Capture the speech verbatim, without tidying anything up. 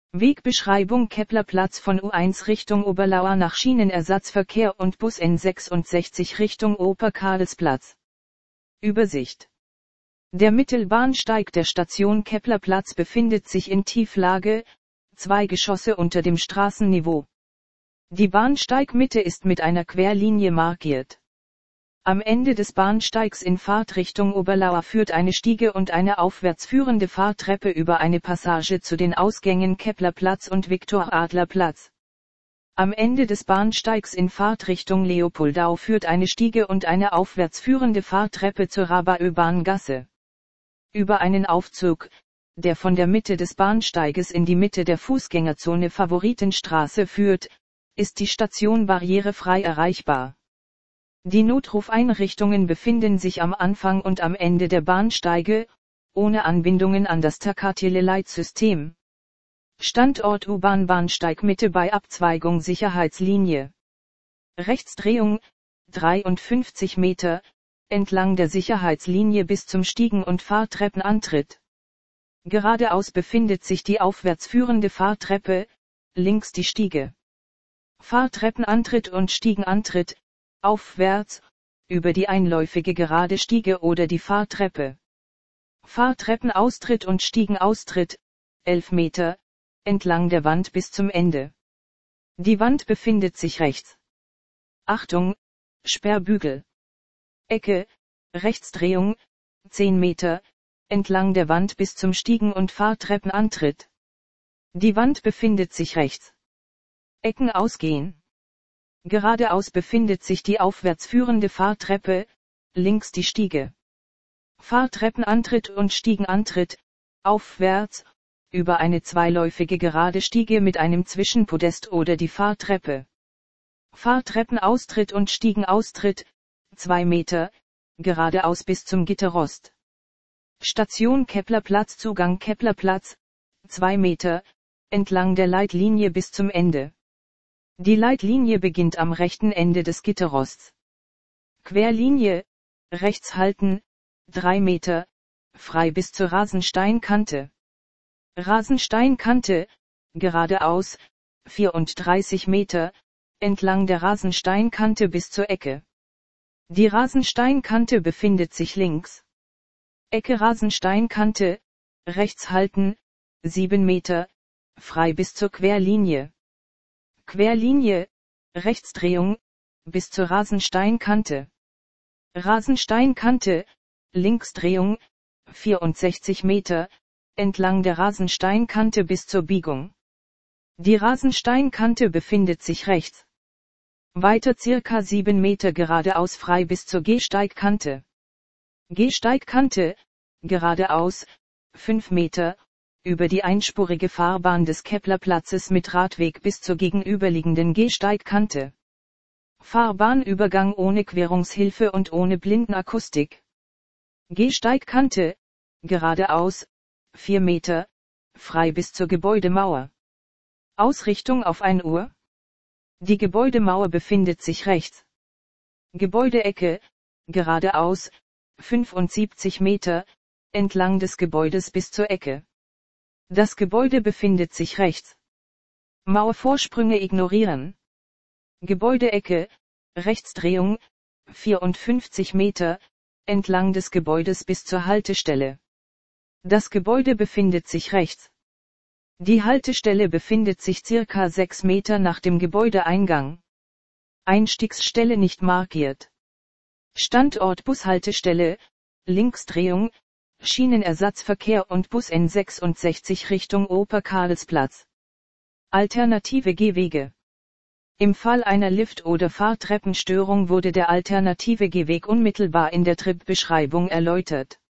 Wegbeschreibung Keplerplatz von U eins Richtung Oberlauer nach Schienenersatzverkehr und Bus N sechsundsechzig Richtung Oper-Karlsplatz. Übersicht. Der Mittelbahnsteig der Station Keplerplatz befindet sich in Tieflage, zwei Geschosse unter dem Straßenniveau. Die Bahnsteigmitte ist mit einer Querlinie markiert. Am Ende des Bahnsteigs in Fahrtrichtung Oberlauer führt eine Stiege und eine aufwärts führende Fahrtreppe über eine Passage zu den Ausgängen Keplerplatz und Viktor-Adler-Platz. Am Ende des Bahnsteigs in Fahrtrichtung Leopoldau führt eine Stiege und eine aufwärts führende Fahrtreppe zur Rabaö-Bahngasse. Über einen Aufzug, der von der Mitte des Bahnsteiges in die Mitte der Fußgängerzone Favoritenstraße führt, ist die Station barrierefrei erreichbar. Die Notrufeinrichtungen befinden sich am Anfang und am Ende der Bahnsteige, ohne Anbindungen an das Tacatile-Leitsystem. Standort U-Bahn-Bahnsteig Mitte bei Abzweigung Sicherheitslinie. Rechtsdrehung, dreiundfünfzig Meter, entlang der Sicherheitslinie bis zum Stiegen- und Fahrtreppenantritt. Geradeaus befindet sich die aufwärts führende Fahrtreppe, links die Stiege. Fahrtreppenantritt und Stiegenantritt, aufwärts, über die einläufige gerade Stiege oder die Fahrtreppe. Fahrtreppenaustritt und Stiegenaustritt, elf Meter, entlang der Wand bis zum Ende. Die Wand befindet sich rechts. Achtung, Sperrbügel. Ecke, Rechtsdrehung, zehn Meter, entlang der Wand bis zum Stiegen- und Fahrtreppenantritt. Die Wand befindet sich rechts. Ecken ausgehen. Geradeaus befindet sich die aufwärts führende Fahrtreppe, links die Stiege. Fahrtreppenantritt und Stiegenantritt, aufwärts, über eine zweiläufige gerade Stiege mit einem Zwischenpodest oder die Fahrtreppe. Fahrtreppenaustritt und Stiegenaustritt, zwei Meter, geradeaus bis zum Gitterrost. Station Keplerplatz Zugang Keplerplatz, zwei Meter, entlang der Leitlinie bis zum Ende. Die Leitlinie beginnt am rechten Ende des Gitterrosts. Querlinie, rechts halten, drei Meter, frei bis zur Rasensteinkante. Rasensteinkante, geradeaus, vierunddreißig Meter, entlang der Rasensteinkante bis zur Ecke. Die Rasensteinkante befindet sich links. Ecke Rasensteinkante, rechts halten, sieben Meter, frei bis zur Querlinie. Querlinie, Rechtsdrehung, bis zur Rasensteinkante. Rasensteinkante, Linksdrehung, vierundsechzig Meter, entlang der Rasensteinkante bis zur Biegung. Die Rasensteinkante befindet sich rechts. Weiter circa sieben Meter geradeaus frei bis zur Gehsteigkante. Gehsteigkante, geradeaus, fünf Meter, über die einspurige Fahrbahn des Keplerplatzes mit Radweg bis zur gegenüberliegenden Gehsteigkante. Fahrbahnübergang ohne Querungshilfe und ohne Blindenakustik. Gehsteigkante, geradeaus, vier Meter, frei bis zur Gebäudemauer. Ausrichtung auf ein Uhr. Die Gebäudemauer befindet sich rechts. Gebäudeecke, geradeaus, fünfundsiebzig Meter, entlang des Gebäudes bis zur Ecke. Das Gebäude befindet sich rechts. Mauervorsprünge ignorieren. Gebäudeecke, Rechtsdrehung, vierundfünfzig Meter, entlang des Gebäudes bis zur Haltestelle. Das Gebäude befindet sich rechts. Die Haltestelle befindet sich circa sechs Meter nach dem Gebäudeeingang. Einstiegsstelle nicht markiert. Standort Bushaltestelle, Linksdrehung, Schienenersatzverkehr und Bus N sechsundsechzig Richtung Oper-Karlsplatz. Alternative Gehwege. Im Fall einer Lift- oder Fahrtreppenstörung wurde der alternative Gehweg unmittelbar in der Tripbeschreibung erläutert.